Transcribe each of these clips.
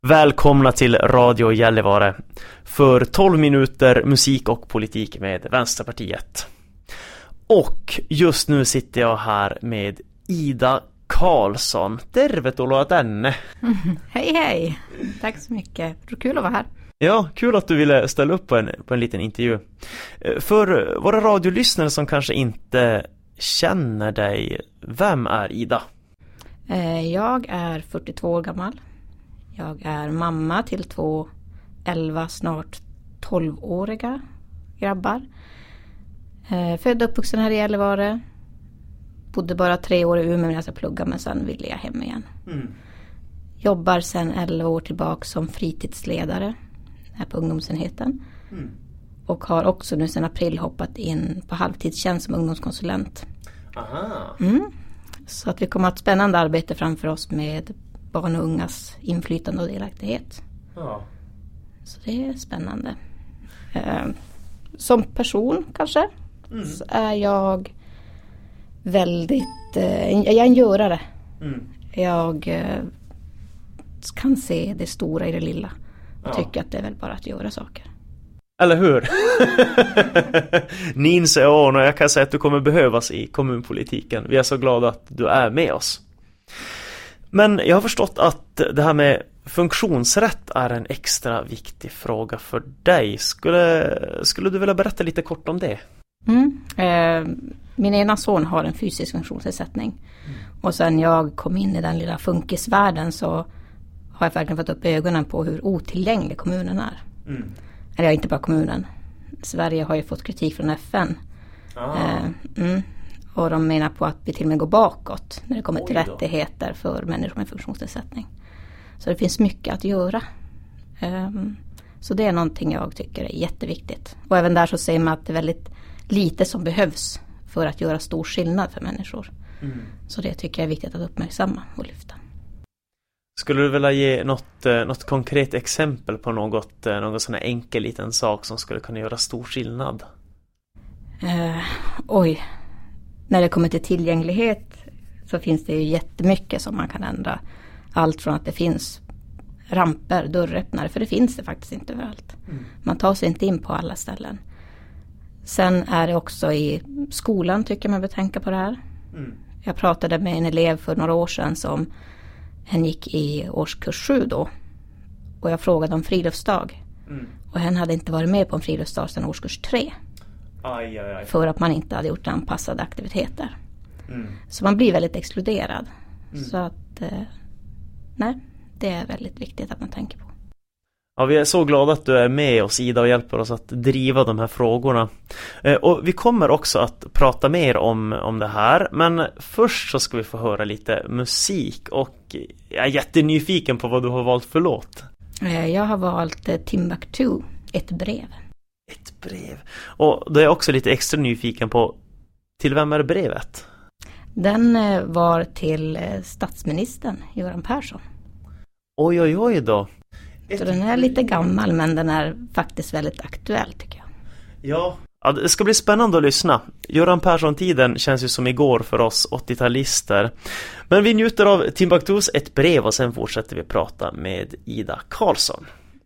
Välkomna till Radio Gällivare för 12 minuter musik och politik med Vänsterpartiet. Och just nu sitter jag här med Ida Karlsson. Tervetuloa tänne. Hej. Tack så mycket. Det är kul att vara här. Ja, kul att du ville ställa upp på en liten intervju. För våra radiolyssnare som kanske inte känner dig, vem är Ida? Jag är 42 år gammal. Jag är mamma till 2 11, snart 12-åriga grabbar. Född och uppvuxen här i Gällivare. Bodde bara 3 år i Umeå medan jag pluggade, men sen ville jag hem igen. Jobbar sedan 11 år tillbaka som fritidsledare här på ungdomsenheten. Och har också nu sedan april hoppat in på halvtidstjänst som ungdomskonsulent. Aha. Så att vi kommer att ha ett spännande arbete framför oss med barn och ungas inflytande och delaktighet. Ja. Så det är spännande. Som person kanske så är jag väldigt... jag är en görare. Jag kan se det stora i det lilla. Och tycker att det är väl bara att göra saker. Eller hur? Ninse on, och jag kan säga att du kommer behövas i kommunpolitiken. Vi är så glada att du är med oss. Men jag har förstått att det här med funktionsrätt är en extra viktig fråga för dig. Skulle du vilja berätta lite kort om det? Min ena son har en fysisk funktionsnedsättning. Och sen jag kom in i den lilla funkisvärlden så har jag verkligen fått upp ögonen på hur otillgänglig kommunen är. Eller inte bara kommunen. Sverige har ju fått kritik från FN. Och de menar på att vi till och med går bakåt när det kommer till rättigheter för människor med funktionsnedsättning. Så det finns mycket att göra. Så det är någonting jag tycker är jätteviktigt. Och även där så säger man att det är väldigt lite som behövs för att göra stor skillnad för människor. Så det tycker jag är viktigt att uppmärksamma och lyfta. Skulle du vilja ge något konkret exempel på någon sån här enkel liten sak som skulle kunna göra stor skillnad? När det kommer till tillgänglighet så finns det ju jättemycket som man kan ändra. Allt från att det finns ramper, dörröppnare, för det finns det faktiskt inte överallt. Man tar sig inte in på alla ställen. Sen är det också i skolan tycker man bör tänka på det här. Jag pratade med en elev för några år sedan som hen gick i årskurs 7 då. Och jag frågade om friluftsdag. Och hen hade inte varit med på en friluftsdag sedan årskurs 3. Aj. För att man inte hade gjort anpassade aktiviteter. Så man blir väldigt exkluderad. Så att, det är väldigt viktigt att man tänker på. Ja, vi är så glada att du är med oss, Ida, och hjälper oss att driva de här frågorna. Och vi kommer också att prata mer om det här. Men först så ska vi få höra lite musik. Och jag är jättenyfiken på vad du har valt för låt. Jag har valt Timbuktu, Ett brev. Ett brev. Och då är jag också lite extra nyfiken på, till vem är brevet? Den var till statsministern Göran Persson. Oj då. Så den är lite gammal, men den är faktiskt väldigt aktuell tycker jag. Ja, det ska bli spännande att lyssna. Göran Persson-tiden känns ju som igår för oss 80-talister. Men vi njuter av Timbuktus Ett brev och sen fortsätter vi prata med Ida Karlsson.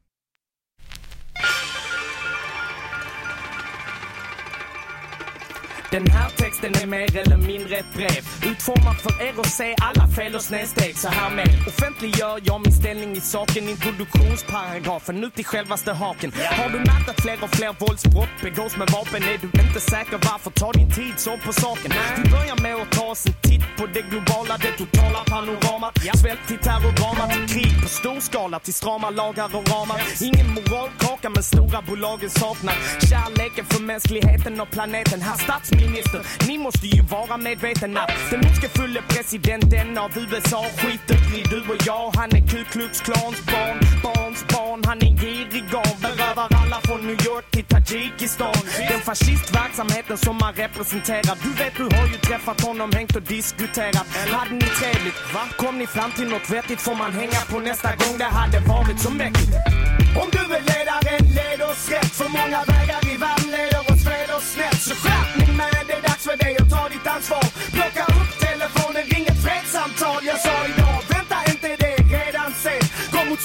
Den här texten är mer eller mindre ett brev, utformad för er att se alla fel och snedsteg. Så här med offentliggör jag min ställning i saken. Introduktionsparagrafen ut i självaste haken. Har du märkt att fler och fler våldsbrott begås med vapen? Är du inte säker, varför ta din tid så på saken? Vi börjar med att ta oss en titt på det globala, det totala panoramat. Svält till terrordrama, till krig på stor skala, till strama lagar och ramar. Ingen moralkaka men stora bolagen saknar kärleken för mänskligheten och planeten. Här statsminister, ni måste ju vara medvetna att den ondskefulle presidenten av USA skiter i du och jag. Han är Ku Klux Klans barn, han är girig av berövar alla från New York till Tajikistan. Den fascistverksamheten som man representerar, du vet, du har ju träffat honom, hängt och diskuterat. Hade ni trevligt, va? Kom ni fram till något vettigt får man hänga på nästa gång, det hade varit så mäktigt. Om du är ledaren, led oss rätt, för många vägar i världen leder oss fel och snett. Så skärpning med, det är dags för dig att ta ditt ansvar. Plocka upp telefonen, ring ett fredssamtal. Jag sa idag, vänta inte, det är redan sent. Kom mot strömmen.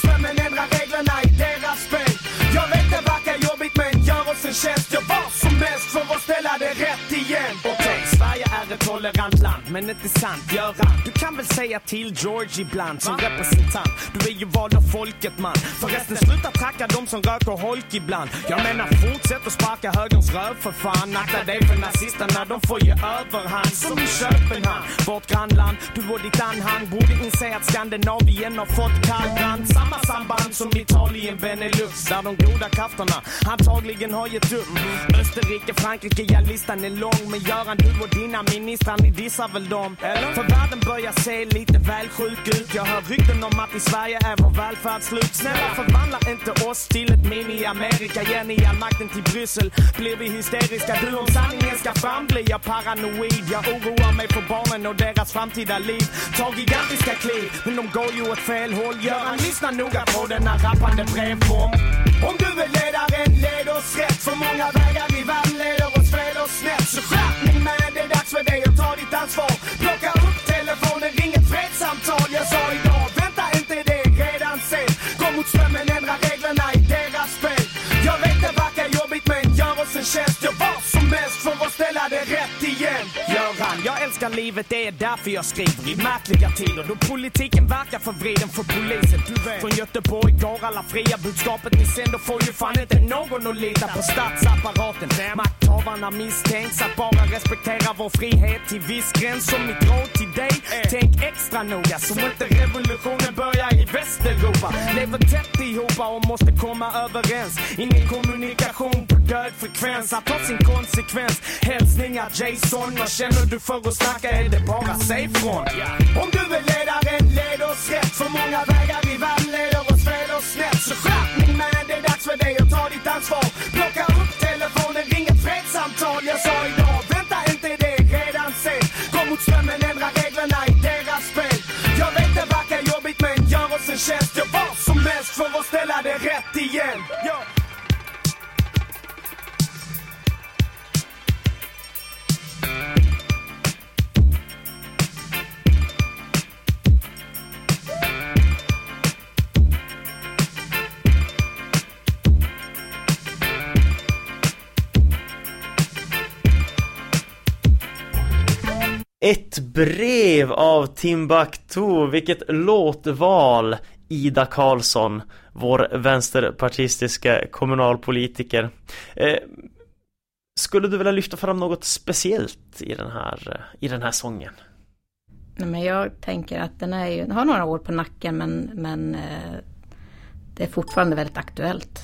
ändra reglerna i deras spel. Jag vet det verkar jobbigt men gör oss en tjänst. Jag var som mest för att ställa det rätt igen. Okej, Sverige är ett tolerant land, men inte sant, Göran. Du kan väl säga till George ibland som representant. Du är ju vald av folket, man. Förresten, sluta tacka de som röker holk ibland. Jag menar, fortsätt att sparka högerns röv för fan. Akta dig för nazisterna, de får ju överhand. Som i Köpenhamn, vårt grannland. Du och ditt anhang borde inse att Skandinavien har fått kallbrand. Samma samband som Italien, Benelux, där de goda krafterna antagligen har gett upp. Österrike, Frankrike, ja listan är lång. Men Göran, du och dina ministrar, ni dissar väl dem? Eller? För världen börjar se lite väl sjuk ut. Jag hör rykten om att i Sverige är vår välfärd slut. Snälla, förvandla inte oss till ett mini-Amerika. Ger ni all makten till Bryssel, blir vi hysteriska. Du, om sanningen ska fram blir jag paranoid. Jag oroar mig för barnen och deras framtida liv. Tar gigantiska kliv, men de går ju åt fel håll. Göran, lyssna noga på denna rappande brevform. Om du är ledaren, led oss rätt. För många vägar i världen leder oss fel och snett. Så skärpning med, det är dags för dig att ta ditt ansvar. Plocka upp telefonen, ring ett fredssamtal. Jag sa idag, vänta inte, det är redan sent. Gå mot strömmen, ändra reglerna i deras spel. Jag vet det verkar jobbigt men gör oss en tjänst. Jag var som mest för att ställa det rätt igen. Göran, jag älskar livet, det är därför jag skriver i märkliga tider. Då politiken verkar förvriden för polisen. Från Göteborg går alla fria budskapet ni sänder. Får ju fan inte någon att lita på statsapparaten. Makthavarna misstänks att bara respektera vår frihet till viss gräns. Som mitt råd till dig, tänk extra noga så inte revolutionen börjar i Västeuropa. Lever tätt ihop och måste komma överens. Ingen kommunikation på död frekvens. Att ta sin konsekvens. Hälsningar Jason, och känner du för att snacka är det bara säg från. Om du är ledaren, led oss rätt. För många vägar i världen leder oss fel och snett. Så skärpning med, det är dags för dig att ta ditt ansvar. Plocka upp telefonen, ring ett fredssamtal. Jag sa idag, vänta inte, det är redan sent. Kom mot strömmen, ändra reglerna i deras spel. Jag vet det verkar jobbigt men gör oss en tjänst. Jag var som mest för att ställa det rätt igen. Ett brev av Timbuktu, vilket låtval, Ida Karlsson, vår vänsterpartistiska kommunalpolitiker. Skulle du vilja lyfta fram något speciellt i den här sången? Nej, men jag tänker att den har några år på nacken men det är fortfarande väldigt aktuellt.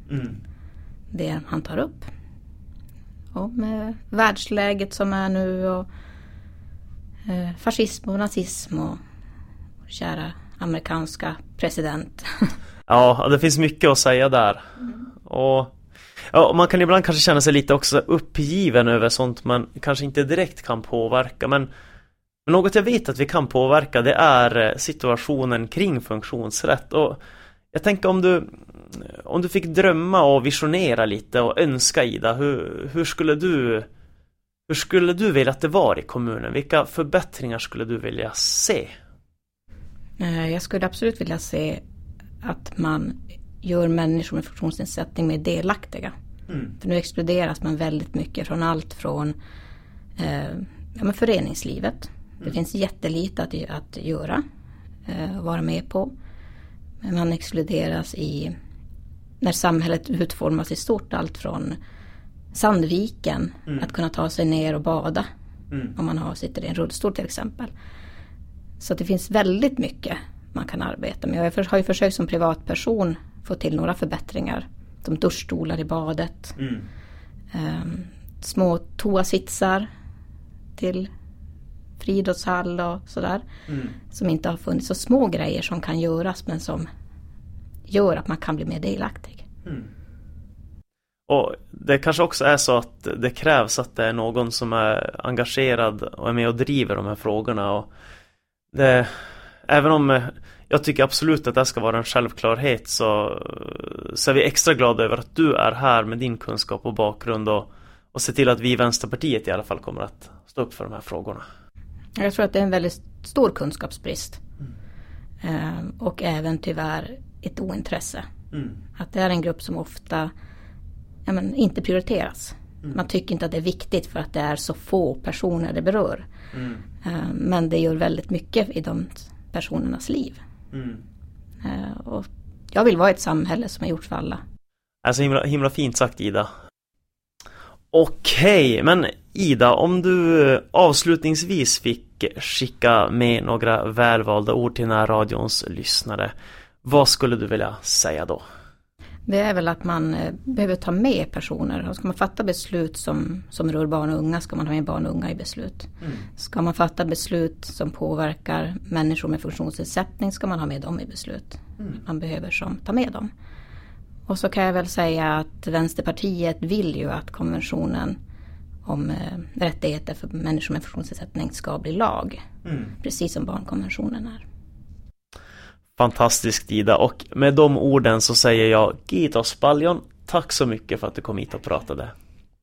Det han tar upp. Och med världsläget som är nu och fascism och nazism och kära amerikanska president. Ja, det finns mycket att säga där. Och man kan ibland kanske känna sig lite också uppgiven över sånt man kanske inte direkt kan påverka. Men något jag vet att vi kan påverka, det är situationen kring funktionsrätt. Och jag tänker om du fick drömma och visionera lite och önska, Ida, hur skulle du vilja att det var i kommunen? Vilka förbättringar skulle du vilja se? Jag skulle absolut vilja se att man gör människor med funktionsnedsättning mer delaktiga. För nu exkluderas man väldigt mycket från allt från föreningslivet. Det finns jättelite att göra och vara med på. Men man exkluderas när samhället utformas i stort, allt från Sandviken, att kunna ta sig ner och bada om man sitter i en rullstol till exempel. Så det finns väldigt mycket man kan arbeta med. Jag har ju försökt som privatperson få till några förbättringar. Som duschstolar i badet. Små toasitsar till friidrottshall och sådär. Som inte har funnits. Så små grejer som kan göras men som gör att man kan bli mer delaktig. Och det kanske också är så att det krävs att det är någon som är engagerad och är med och driver de här frågorna. Och även om jag tycker absolut att det ska vara en självklarhet, så är vi extra glada över att du är här med din kunskap och bakgrund och se till att vi i Vänsterpartiet i alla fall kommer att stå upp för de här frågorna. Jag tror att det är en väldigt stor kunskapsbrist. Och även tyvärr ett ointresse. Att det är en grupp som ofta inte prioriteras. Man tycker inte att det är viktigt för att det är så få personer det berör. Men det gör väldigt mycket i de personernas liv. Och jag vill vara ett samhälle som är gjort för alla. Alltså himla fint sagt, Ida. Okej, men Ida, om du avslutningsvis fick skicka med några välvalda ord till den här radions lyssnare, vad skulle du vilja säga då? Det är väl att man behöver ta med personer. Och ska man fatta beslut som rör barn och unga, ska man ha med barn och unga i beslut. Ska man fatta beslut som påverkar människor med funktionsnedsättning, ska man ha med dem i beslut. Man behöver ta med dem. Och så kan jag väl säga att Vänsterpartiet vill ju att konventionen om rättigheter för människor med funktionsnedsättning ska bli lag. Precis som barnkonventionen är. Fantastiskt, Ida, och med de orden så säger jag Kiitos paljon. Tack så mycket för att du kom hit och pratade.